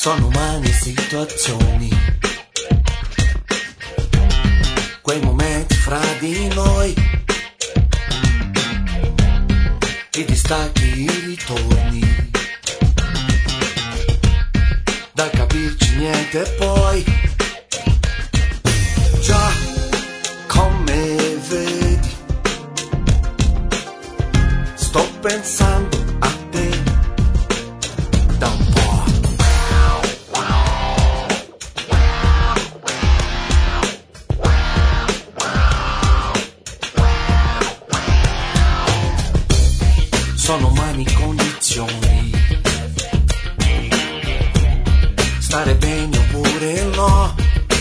Sono umane situazioni, quei momenti fra di noi, i distacchi, i ritorni, da capirci niente e poi, già come vedi, sto pensando a te da un po'. Sono umani condizioni, stare bene oppure no,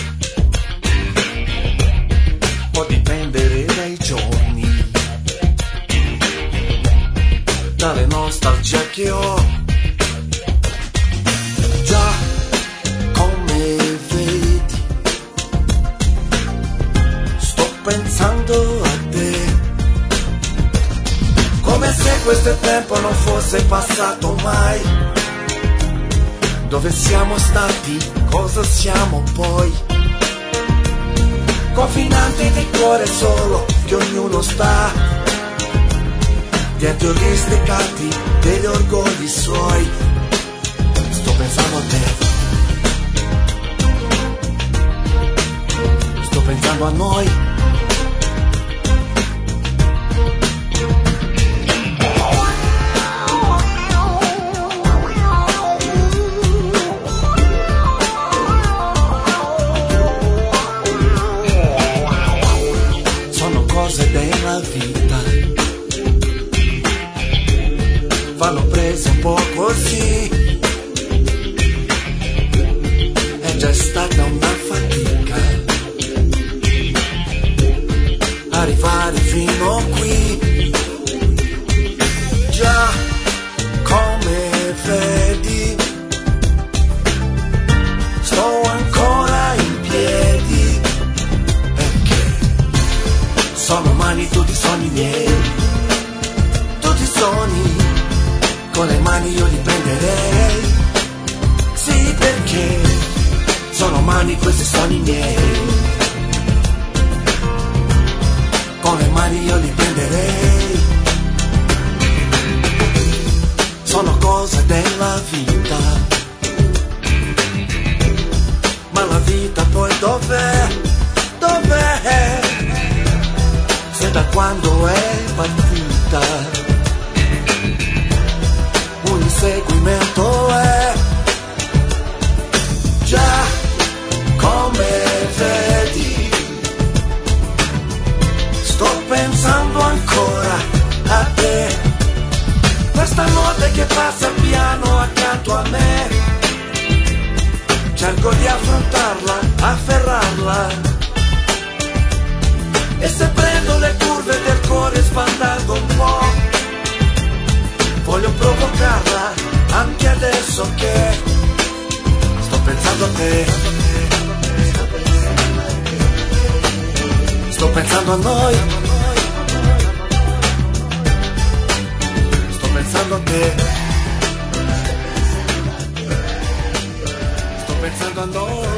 può dipendere dai giorni, dalle nostalgia che ho. Già come vedi, sto pensando a te, come se questo tempo non fosse passato mai. Dove siamo stati, cosa siamo poi? Confinanti di cuore solo, che ognuno sta dietro gli steccati degli orgogli suoi. Sto pensando a te, sto pensando a noi. Cose della vita vanno prese un po' così, è già stata una fatica arrivare fino qui. Già come vedi, sto ancora in piedi, sono umani tutti i sogni miei, tutti i sogni, con le mani io li prenderei. Sì, perché sono umani questi sogni miei, con le mani io li prenderei. Sono cose della vita, ma la vita poi dov'è? Dov'è? Se da quando è partita un inseguimento è. Già come vedi, sto pensando ancora a te, questa notte che passa piano accanto a me, cerco di affrontarla, afferrarla, e se prendo le curve del cuore spandando un po', voglio provocarla anche adesso che sto pensando a te, sto pensando a noi, sto pensando a te, sto pensando a noi.